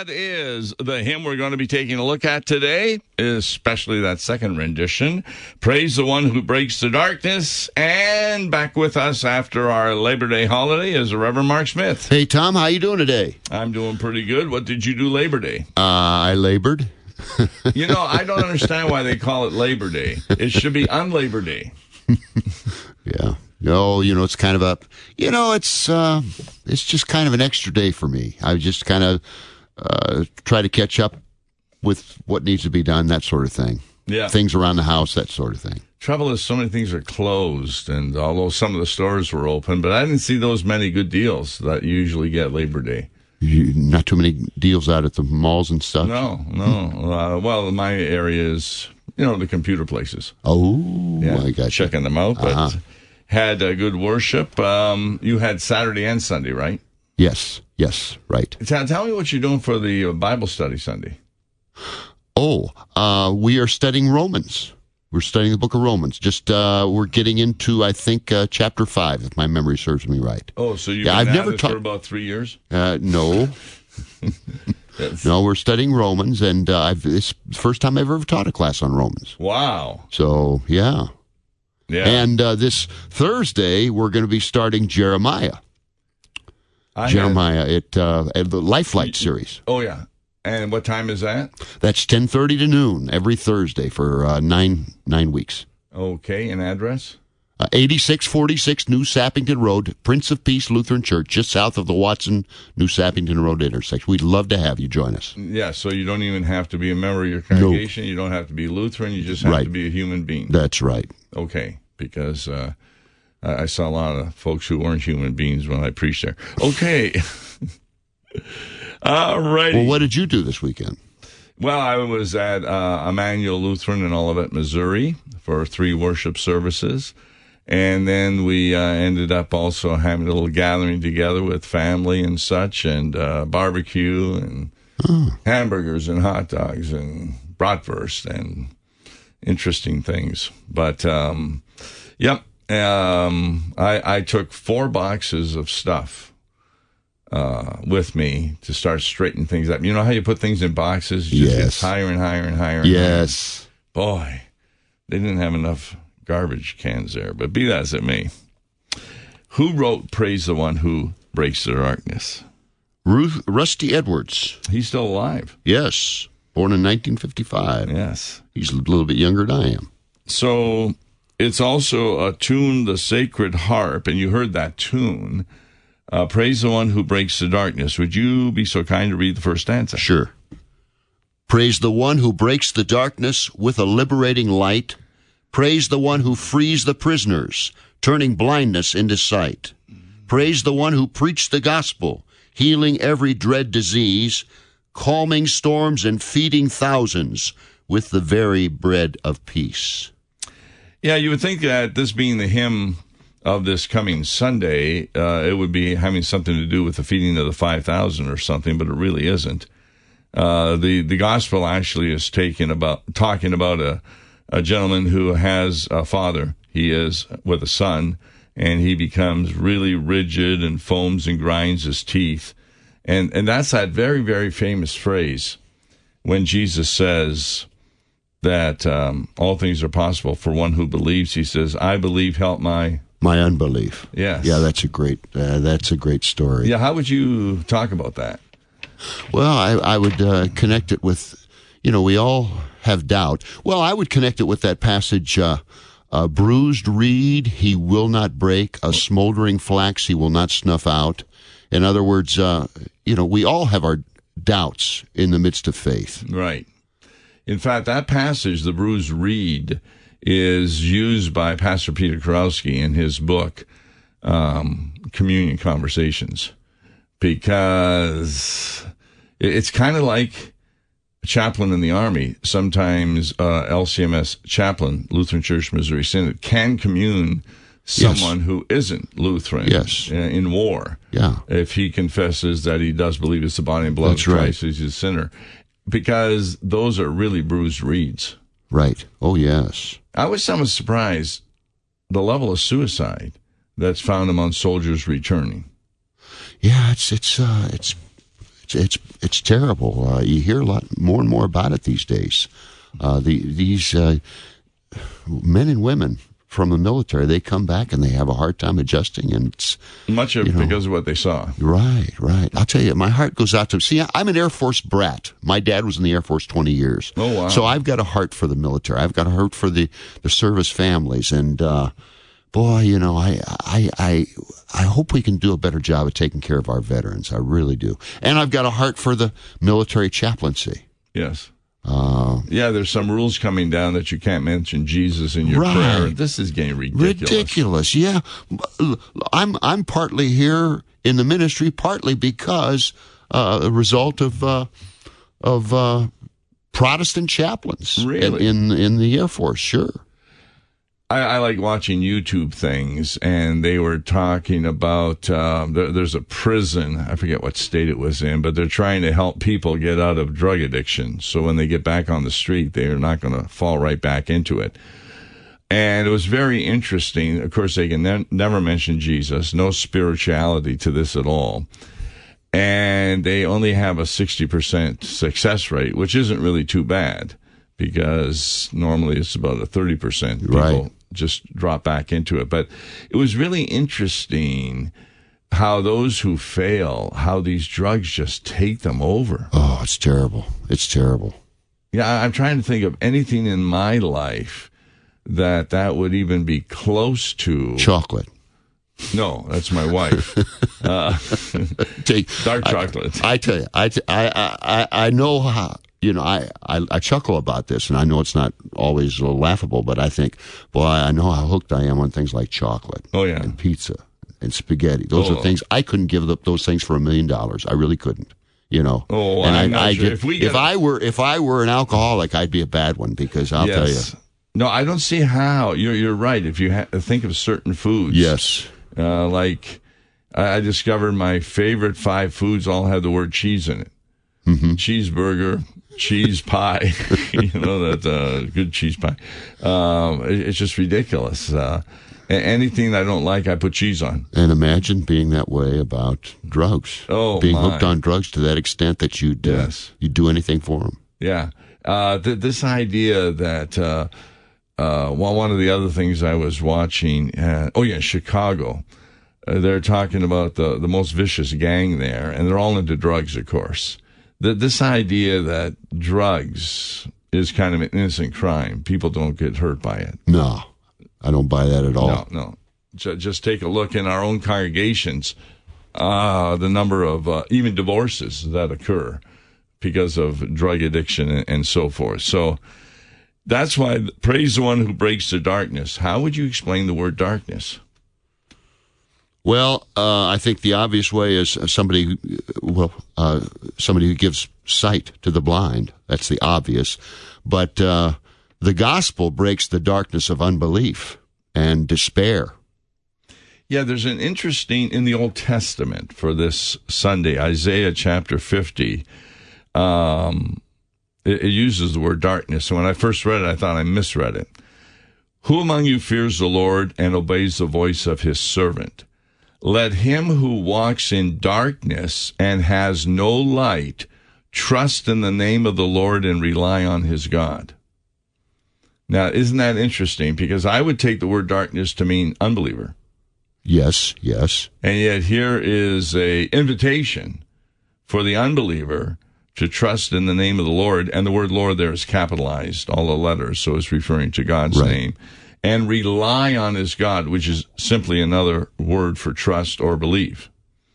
that is the hymn we're going to be taking a look at today, especially that second rendition. Praise the One Who Breaks the Darkness. And back with us after our Labor Day holiday is the Reverend Mark Smith. Hey, Tom, how you doing today? I'm doing pretty good. What did you do Labor Day? I labored. You know, I don't understand why they call it Labor Day. It should be un-Labor Day. Yeah. No, it's kind of it's just kind of an extra day for me. I just kind of try to catch up with what needs to be done, that sort of thing. Yeah. Things around the house, that sort of thing. Trouble is, so many things are closed, and although some of the stores were open, but I didn't see those many good deals that you usually get Labor Day. Not too many deals out at the malls and stuff? No. Well, my area is, the computer places. Oh, yeah, I got you. Checking them out, but had good worship. You had Saturday and Sunday, right? Yes, right. Tell me what you're doing for the Bible study Sunday. We are studying Romans. We're studying the book of Romans. Just we're getting into, I think, chapter 5, if my memory serves me right. Oh, so you've been at it for about 3 years? No. No, we're studying Romans, and it's the first time I've ever taught a class on Romans. Wow. So, yeah. And this Thursday, we're going to be starting Jeremiah. At the Lifelight series. Oh, yeah. And what time is that? That's 10:30 to noon every Thursday for 9 weeks. Okay, and address? 8646 New Sappington Road, Prince of Peace Lutheran Church, just south of the Watson New Sappington Road intersection. We'd love to have you join us. Yeah, so you don't even have to be a member of your congregation. No. You don't have to be Lutheran. You just have to be a human being. That's right. Okay, because I saw a lot of folks who weren't human beings when I preached there. Okay. All right. Well, what did you do this weekend? Well, I was at Emmanuel Lutheran in Olivet, Missouri for 3 worship services. And then we ended up also having a little gathering together with family and such, and barbecue and hamburgers and hot dogs and bratwurst and interesting things. But, I took 4 boxes of stuff with me to start straightening things up. You know how you put things in boxes? You just get higher and higher and higher. Yes. Boy, they didn't have enough garbage cans there, but be that as it may. Who wrote Praise the One Who Breaks the Darkness? Rusty Edwards. He's still alive. Yes. Born in 1955. Yes. He's a little bit younger than I am. So it's also a tune, the Sacred Harp, and you heard that tune. Praise the One Who Breaks the Darkness. Would you be so kind to read the first stanza? Sure. Praise the One who breaks the darkness with a liberating light. Praise the One who frees the prisoners, turning blindness into sight. Praise the One who preached the gospel, healing every dread disease, calming storms and feeding thousands with the very bread of peace. Yeah, you would think that this being the hymn of this coming Sunday, it would be having something to do with the feeding of the 5,000 or something, but it really isn't. The gospel actually is talking about a gentleman who has a father. He is with a son, and he becomes really rigid and foams and grinds his teeth. And that's that very, very famous phrase when Jesus says that all things are possible for one who believes. He says, I believe, help my unbelief. Yes. Yeah, that's a great story. Yeah, how would you talk about that? Well, I would connect it with, we all have doubt. Well, I would connect it with that passage, a bruised reed he will not break, a smoldering flax he will not snuff out. In other words, we all have our doubts in the midst of faith. Right. In fact, that passage, the bruised reed, is used by Pastor Peter Kurowski in his book, Communion Conversations, because it's kind of like a chaplain in the Army. Sometimes LCMS chaplain, Lutheran Church Missouri Synod, can commune someone who isn't Lutheran in war. Yeah. If he confesses that he does believe it's the body and blood of Christ, he's a sinner. Because those are really bruised reeds. Right. Oh, yes. I was somewhat surprised the level of suicide that's found among soldiers returning. Yeah, it's It's terrible. You hear a lot more and more about it these days. These men and women from the military, they come back and they have a hard time adjusting, and it's much of because of what they saw. Right. I'll tell you, my heart goes out to them. See, I'm an Air Force brat. My dad was in the Air Force 20 years. Oh, wow. So I've got a heart for the military. I've got a heart for the service families, and boy, I hope we can do a better job of taking care of our veterans. I really do. And I've got a heart for the military chaplaincy. Yes. There's some rules coming down that you can't mention Jesus in your prayer. This is getting ridiculous. Yeah. I'm partly here in the ministry, partly because a result of Protestant chaplains in the Air Force. Sure. I like watching YouTube things, and they were talking about there's a prison, I forget what state it was in, but they're trying to help people get out of drug addiction. So when they get back on the street, they're not going to fall right back into it. And it was very interesting. Of course, they can never mention Jesus, no spirituality to this at all. And they only have a 60% success rate, which isn't really too bad, because normally it's about a 30% people just drop back into it. But it was really interesting how those who fail, how these drugs just take them over. Oh, it's terrible. It's terrible. Yeah, I'm trying to think of anything in my life that would even be close to... Chocolate. No, that's my wife. Dark chocolate. I tell you, I know how... I chuckle about this, and I know it's not always laughable, but I think, boy, I know how hooked I am on things like chocolate. Oh, yeah. And pizza and spaghetti. Those are things, I couldn't give up those things for $1 million. I really couldn't, Oh, and I'm not sure. If I were an alcoholic, I'd be a bad one, because I'll tell you. No, I don't see how. You're right. If you think of certain foods. Yes. Like, I discovered my favorite 5 foods all have the word cheese in it. Mm-hmm. Cheeseburger, cheese pie, that good cheese pie. It's just ridiculous. Anything I don't like, I put cheese on. And imagine being that way about drugs. Oh, being hooked on drugs to that extent that you'd do anything for them. Yeah. This idea that one of the other things I was watching, Chicago. They're talking about the most vicious gang there, and they're all into drugs, of course. This idea that drugs is kind of an innocent crime. People don't get hurt by it. No, I don't buy that at all. No. Just take a look in our own congregations, the number of even divorces that occur because of drug addiction and so forth. So that's why praise the one who breaks the darkness. How would you explain the word darkness? Well, I think the obvious way is somebody who gives sight to the blind. That's the obvious. But the gospel breaks the darkness of unbelief and despair. Yeah, there's an interesting, in the Old Testament for this Sunday, Isaiah chapter 50, it uses the word darkness. And when I first read it, I thought I misread it. Who among you fears the Lord and obeys the voice of his servant? Let him who walks in darkness and has no light trust in the name of the Lord and rely on his God. Now, isn't that interesting? Because I would take the word darkness to mean unbeliever. Yes. And yet here is an invitation for the unbeliever to trust in the name of the Lord. And the word Lord there is capitalized, all the letters, so it's referring to God's name. And rely on his God, which is simply another word for trust or believe.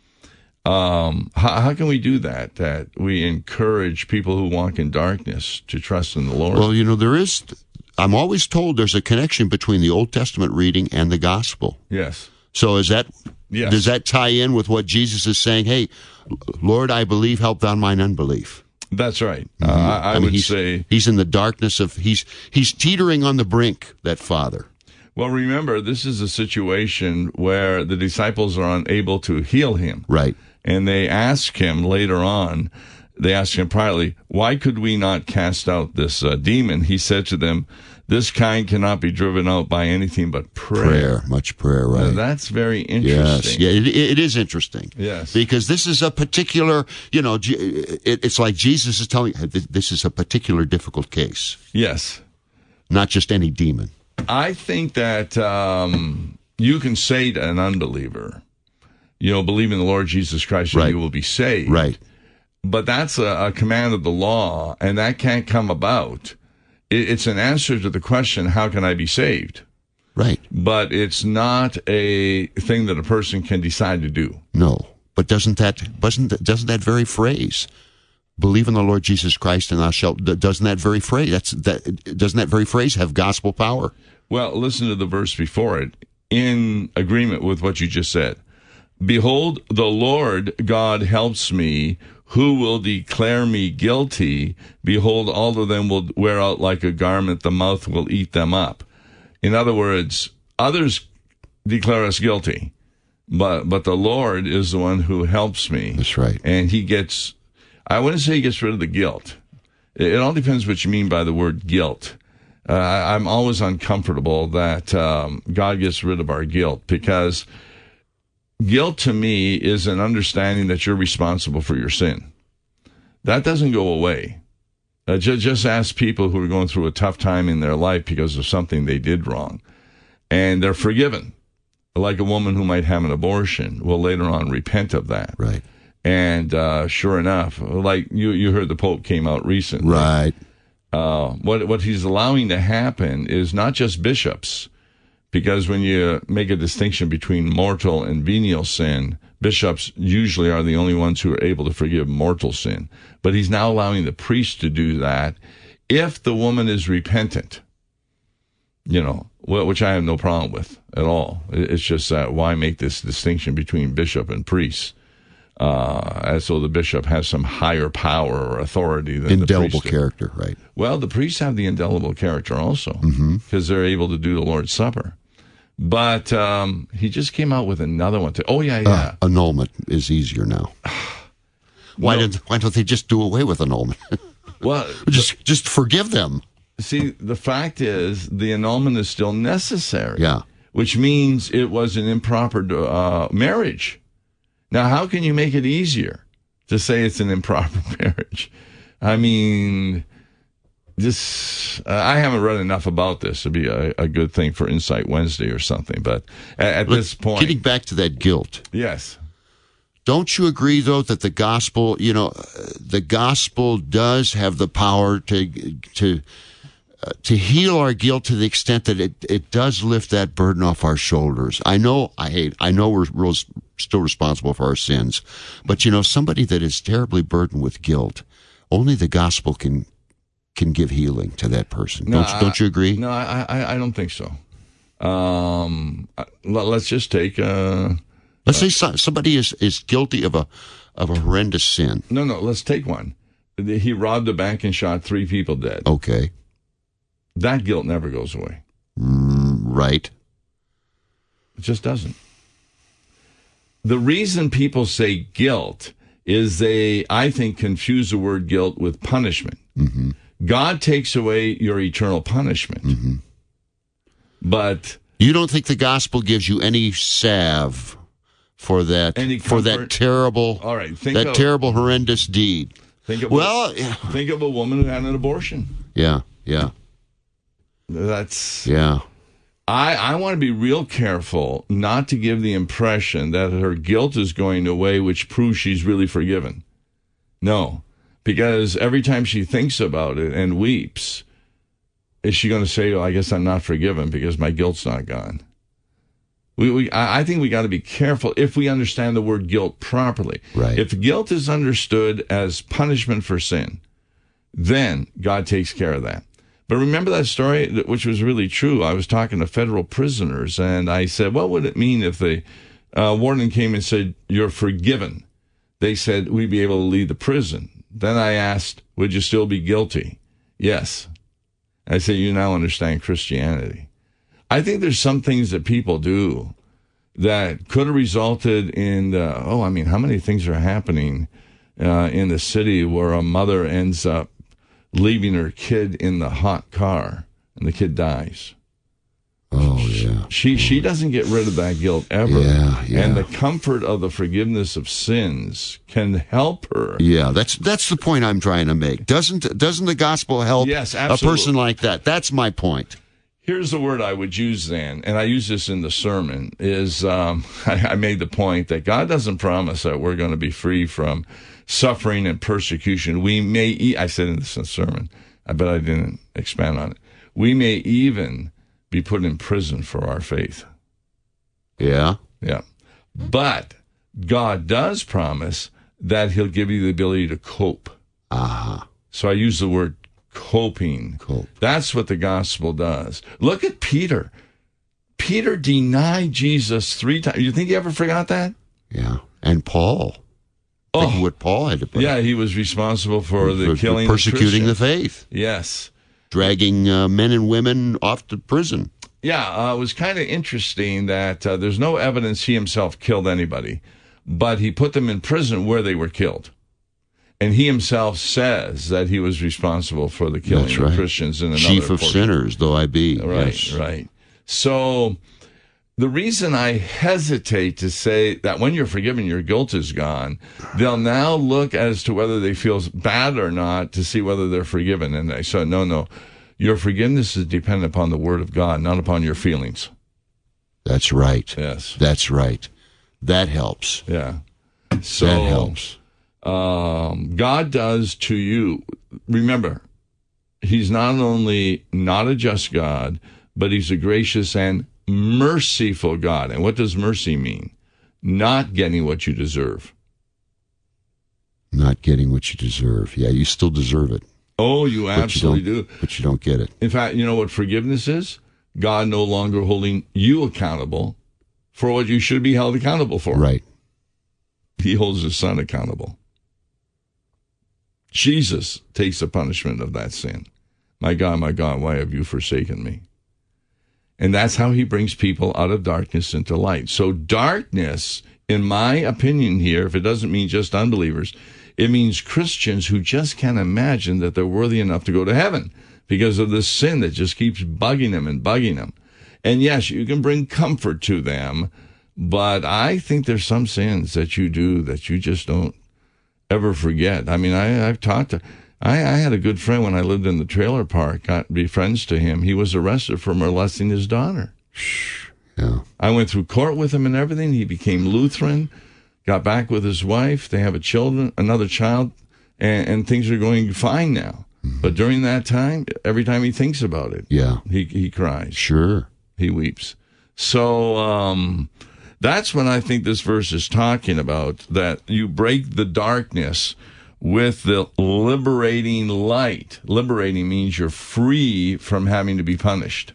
How can we do that? That we encourage people who walk in darkness to trust in the Lord? Well, I'm always told there's a connection between the Old Testament reading and the gospel. Yes. So does that tie in with what Jesus is saying? Hey, Lord, I believe, help thou mine unbelief. That's right. I would say he's in the darkness of he's teetering on the brink, that father. Well, remember, this is a situation where the disciples are unable to heal him. Right. And they ask him later on, they asked him privately, why could we not cast out this demon? He said to them, this kind cannot be driven out by anything but prayer. Much prayer, right? Now, that's very interesting. Yes, yeah, it is interesting. Yes. Because this is a particular, it's like Jesus is telling, this is a particular difficult case. Yes. Not just any demon. I think that you can say to an unbeliever, believe in the Lord Jesus Christ and you will be saved. Right. But that's a command of the law, and that can't come about. It's an answer to the question, how can I be saved? Right. But it's not a thing that a person can decide to do. No. But doesn't that very phrase, believe in the Lord Jesus Christ and thou shalt, doesn't that very phrase have gospel power? Well, listen to the verse before it, in agreement with what you just said. Behold, the Lord God helps me. Who will declare me guilty? Behold, all of them will wear out like a garment. The mouth will eat them up. In other words, others declare us guilty, but the Lord is the one who helps me. That's right. And I wouldn't say he gets rid of the guilt. It all depends what you mean by the word guilt. I'm always uncomfortable that God gets rid of our guilt, because guilt to me is an understanding that you're responsible for your sin. That doesn't go away. Just ask people who are going through a tough time in their life because of something they did wrong, and they're forgiven. Like a woman who might have an abortion will later on repent of that. Right. And sure enough, like you heard the Pope came out recently. Right. What he's allowing to happen is not just bishops, because when you make a distinction between mortal and venial sin, bishops usually are the only ones who are able to forgive mortal sin. But he's now allowing the priest to do that if the woman is repentant, which I have no problem with at all. It's just that why make this distinction between bishop and priest? As though the bishop has some higher power or authority than indelible the priest. Character, right? Well, the priests have the indelible character also, because they're able to do the Lord's Supper. But he just came out with another one. Annulment is easier now. Why don't they just do away with annulment? Well, just forgive them. See, the fact is, the annulment is still necessary. Yeah. Which means it was an improper marriage. Now, how can you make it easier to say it's an improper marriage? I mean, I haven't read enough about this to be a good thing for Insight Wednesday or something. But at this point, getting back to that guilt. Yes. Don't you agree, though, that the gospel, the gospel does have the power to heal our guilt to the extent that it does lift that burden off our shoulders? I know we're still responsible for our sins, but somebody that is terribly burdened with guilt, only the gospel can give healing to that person. No, don't you agree? No, I don't think so. Let's just take let's say somebody is guilty of a horrendous sin. No, let's take one. He robbed a bank and shot 3 people dead. Okay. That guilt never goes away. Right. It just doesn't. The reason people say guilt is they, I think, confuse the word guilt with punishment. Mm-hmm. God takes away your eternal punishment. Mm-hmm. But you don't think the gospel gives you any salve for that terrible, all right, terrible, horrendous deed? Think of a woman who had an abortion. Yeah. I want to be real careful not to give the impression that her guilt is going away, which proves she's really forgiven. No, because every time she thinks about it and weeps, is she going to say, I guess I'm not forgiven because my guilt's not gone? I think we got to be careful if we understand the word guilt properly. Right. If guilt is understood as punishment for sin, then God takes care of that. But remember that story, which was really true. I was talking to federal prisoners, and I said, what would it mean if the warden came and said, you're forgiven? They said, we'd be able to leave the prison. Then I asked, would you still be guilty? Yes. I said, you now understand Christianity. I think there's some things that people do that could have resulted in, how many things are happening in the city where a mother ends up leaving her kid in the hot car, and the kid dies. Oh, yeah. She doesn't get rid of that guilt ever. Yeah. And the comfort of the forgiveness of sins can help her. Yeah, that's the point I'm trying to make. Doesn't the gospel help Yes, a absolutely. person like that? That's my point. Here's the word I would use then, and I use this in the sermon, is I made the point that God doesn't promise that we're going to be free from suffering and persecution. We may, I said in the sermon, I bet I didn't expand on it. We may even be put in prison for our faith. Yeah. Yeah. But God does promise that he'll give you the ability to cope. Uh-huh. So I use the word coping. Cope. That's what the gospel does. Look at Peter. Peter denied Jesus 3 times. You think he ever forgot that? Yeah. And Paul. Think of what Paul had to put. Yeah, he was responsible for the killing persecuting of the faith. Yes. Dragging men and women off to prison. Yeah, it was kind of interesting that there's no evidence he himself killed anybody, but he put them in prison where they were killed. And he himself says that he was responsible for the killing That's of right. Christians in another Chief of portion. sinners, though I be. Right, Yes. right. So the reason I hesitate to say that when you're forgiven, your guilt is gone, they'll now look as to whether they feel bad or not to see whether they're forgiven. And I said, no. Your forgiveness is dependent upon the Word of God, not upon your feelings. That's right. Yes. That's right. That helps. Yeah. So That helps. God does to you. Remember, he's not only not a just God, but he's a gracious and merciful God. And what does mercy mean? Not getting what you deserve. Not getting what you deserve. Yeah, you still deserve it. Oh, you absolutely do. But you don't get it. In fact, you know what forgiveness is? God no longer holding you accountable for what you should be held accountable for. Right. He holds his son accountable. Jesus takes the punishment of that sin. My God, why have you forsaken me? And that's how he brings people out of darkness into light. So darkness, in my opinion here, if it doesn't mean just unbelievers, it means Christians who just can't imagine that they're worthy enough to go to heaven because of this sin that just keeps bugging them and bugging them. And yes, you can bring comfort to them, but I think there's some sins that you do that you just don't ever forget. I mean, I've talked to... I had a good friend when I lived in the trailer park, got to be friends to him. He was arrested for molesting his daughter. Yeah. I went through court with him and everything. He became Lutheran, got back with his wife. They have another child, and things are going fine now. Mm-hmm. But during that time, every time he thinks about it, yeah, he cries. Sure. He weeps. So that's when I think this verse is talking about, that you break the darkness with the liberating light. Liberating means you're free from having to be punished.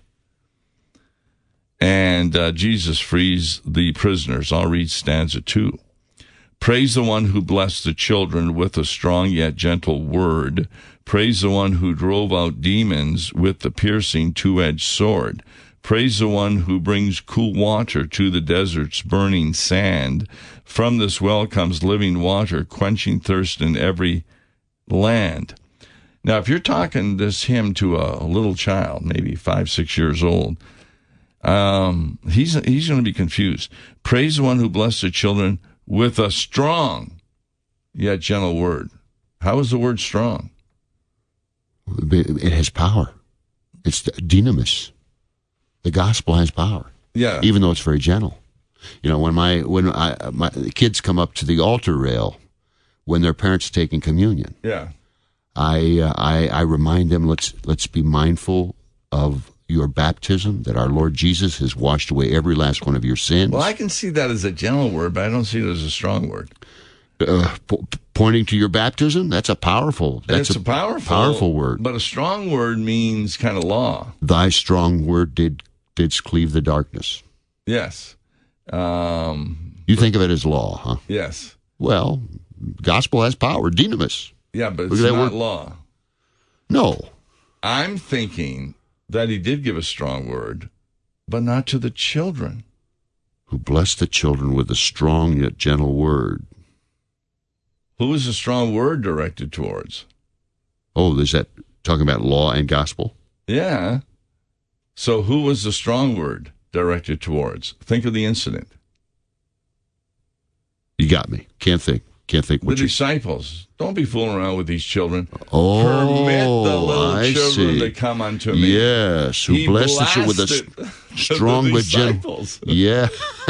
And Jesus frees the prisoners. I'll read stanza 2. Praise the one who blessed the children with a strong yet gentle word. Praise the one who drove out demons with the piercing two-edged sword. Praise the one who brings cool water to the desert's burning sand. From this well comes living water, quenching thirst in every land. Now, if you're talking this hymn to a little child, maybe 5, 6 years old, he's going to be confused. Praise the one who blessed the children with a strong yet gentle word. How is the word strong? It has power. It's dynamis. The gospel has power. Yeah. Even though it's very gentle. You know, when my kids come up to the altar rail when their parents are taking communion, Yeah. I remind them, let's be mindful of your baptism, that our Lord Jesus has washed away every last one of your sins. Well, I can see that as a gentle word, but I don't see it as a strong word. Pointing to your baptism, that's a powerful word. But a strong word means kind of law. Thy strong word didst cleave the darkness. Yes. You think of it as law, huh? Yes. Well, gospel has power, dynamis. Yeah, but Look it's at that not word. law. No. I'm thinking that he did give a strong word, but not to the children. Who blessed the children with a strong yet gentle word. Who is the strong word directed towards? Oh, is that talking about law and gospel? Yeah. So who was the strong word directed towards? Think of the incident. You got me. Can't think. The disciples. Don't be fooling around with these children. Oh, Permit the little I children see. to come unto me. Yes, who He blessed the children with blasted a strong the but gentle. disciples. Yeah.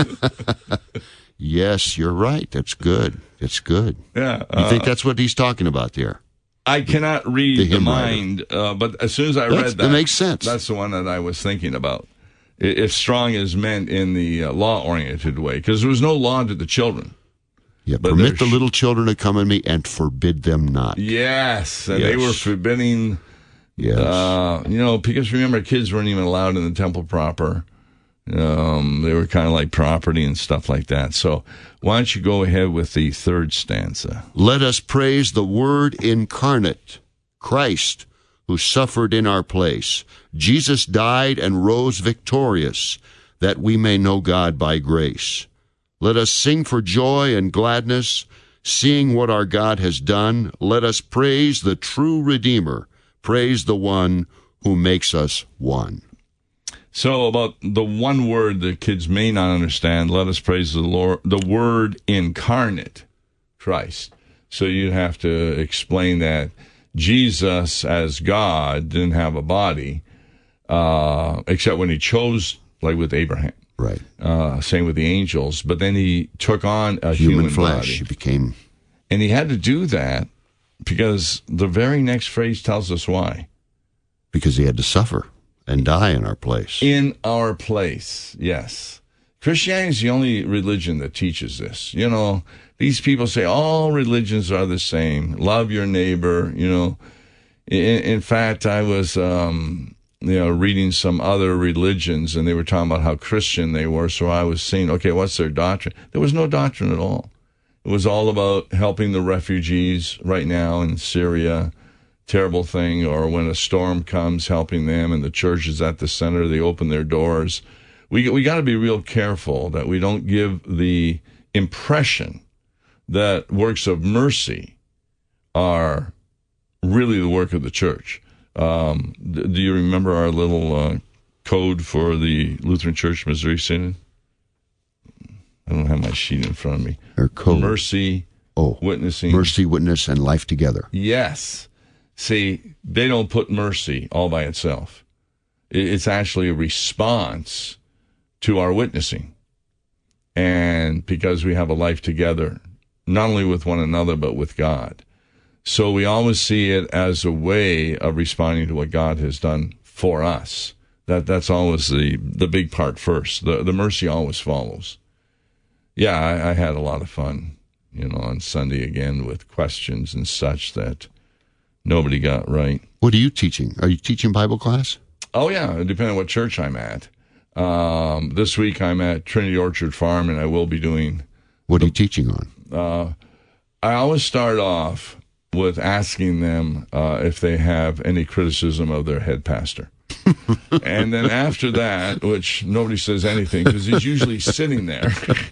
Yes, you're right. That's good. That's good. Yeah. You think that's what he's talking about there? I cannot read the hymn mind, but as soon as I read That makes sense. That's the one that I was thinking about. If strong is meant in the law-oriented way, because there was no law to the children. Yeah, But permit the there's- little children to come in me and forbid them not. Yes, and Yes. they were forbidding, Yes. because remember, kids weren't even allowed in the temple proper. They were kind of like property and stuff like that. So why don't you go ahead with the third stanza? Let us praise the Word incarnate, Christ, who suffered in our place. Jesus died and rose victorious, that we may know God by grace. Let us sing for joy and gladness, seeing what our God has done. Let us praise the true Redeemer, praise the one who makes us one. So about the one word that kids may not understand, let us praise the Lord, the Word incarnate, Christ. So you'd have to explain that Jesus as God didn't have a body, except when he chose, like with Abraham. Right. Same with the angels. But then he took on a Human human flesh. body. He became... And he had to do that because the very next phrase tells us why. Because he had to suffer and die in our place. In our place, yes. Christianity is the only religion that teaches this. These people say all religions are the same. Love your neighbor, In fact, I was, reading some other religions, and they were talking about how Christian they were, so I was saying, okay, what's their doctrine? There was no doctrine at all. It was all about helping the refugees right now in Syria, terrible thing, or when a storm comes, helping them, and the church is at the center, they open their doors. We got to be real careful that we don't give the impression that works of mercy are really the work of the church. Do you remember our little code for the Lutheran Church Missouri Synod? I don't have my sheet in front of me. Our code. Mercy, witnessing. Mercy, witness, and life together. Yes. See, they don't put mercy all by itself. It's actually a response to our witnessing. And because we have a life together, not only with one another, but with God. So we always see it as a way of responding to what God has done for us. That's always the big part first. The mercy always follows. Yeah, I had a lot of fun, on Sunday again with questions and such that nobody got right. What are you teaching? Are you teaching Bible class? Oh, yeah, depending on what church I'm at. This week I'm at Trinity Orchard Farm, and I will be doing... What are you teaching on? I always start off with asking them if they have any criticism of their head pastor. And then after that, which nobody says anything because he's usually sitting there,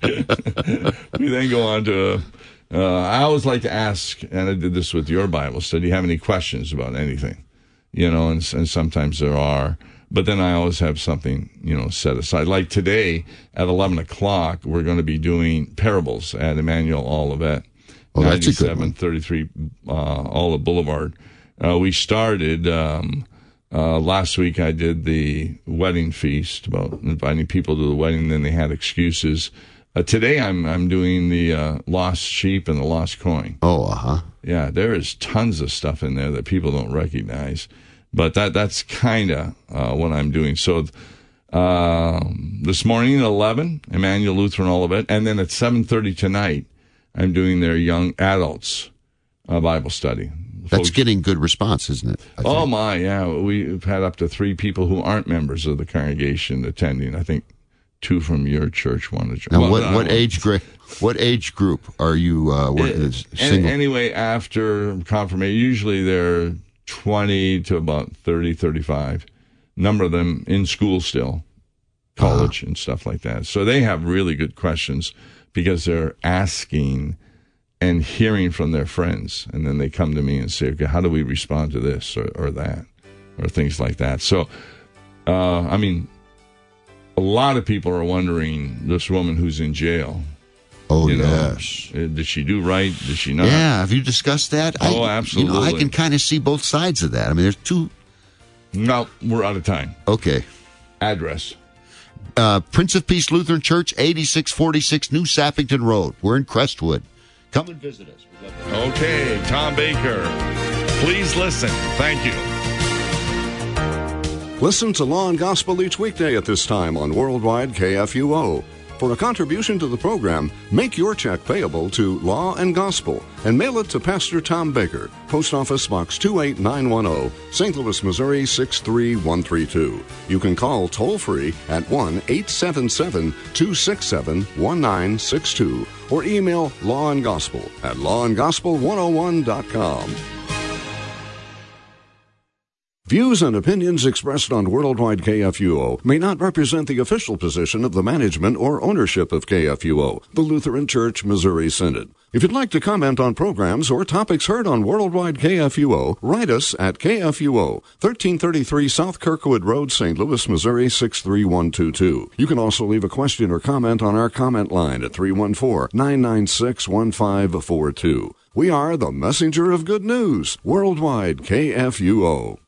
we then go on to, I always like to ask, and I did this with your Bible study, do you have any questions about anything? And sometimes there are. But then I always have something, set aside. Like today at 11 o'clock, we're going to be doing parables at Emmanuel Olivet. Oh, that's a good one. 9733 Olive Boulevard. We started last week. I did the wedding feast about inviting people to the wedding. Then they had excuses. Today I'm doing the lost sheep and the lost coin. Oh, Yeah, there is tons of stuff in there that people don't recognize. But that's kind of what I'm doing. So this morning at 11, Emmanuel Lutheran Olivet, and then at 7:30 tonight, I'm doing their young adults Bible study. That's getting good response, isn't it? Oh, my, yeah. We've had up to 3 people who aren't members of the congregation attending. I think 2 from your church, 1 to join. Now, what age grade? What age group are you working? Single? Anyway, after confirmation, usually they're 20 to about 30, 35. Number of them in school still, college and stuff like that. So they have really good questions because they're asking and hearing from their friends. And then they come to me and say, okay, how do we respond to this or that or things like that? So, I mean, a lot of people are wondering, this woman who's in jail. Oh, yes. Did she do right? Did she not? Yeah, have you discussed that? Oh, absolutely. I can kind of see both sides of that. I mean, there's two. No, we're out of time. Okay. Address. Prince of Peace Lutheran Church, 8646 New Sappington Road. We're in Crestwood. Come and visit us. Okay, Tom Baker. Please listen. Thank you. Listen to Law and Gospel each weekday at this time on Worldwide KFUO. For a contribution to the program, make your check payable to Law and Gospel and mail it to Pastor Tom Baker, Post Office Box 28910, St. Louis, Missouri 63132. You can call toll-free at 1-877-267-1962 or email lawandgospel@lawandgospel101.com. Views and opinions expressed on Worldwide KFUO may not represent the official position of the management or ownership of KFUO, the Lutheran Church Missouri Synod. If you'd like to comment on programs or topics heard on Worldwide KFUO, write us at KFUO, 1333 South Kirkwood Road, St. Louis, Missouri 63122. You can also leave a question or comment on our comment line at 314-996-1542. We are the messenger of good news, Worldwide KFUO.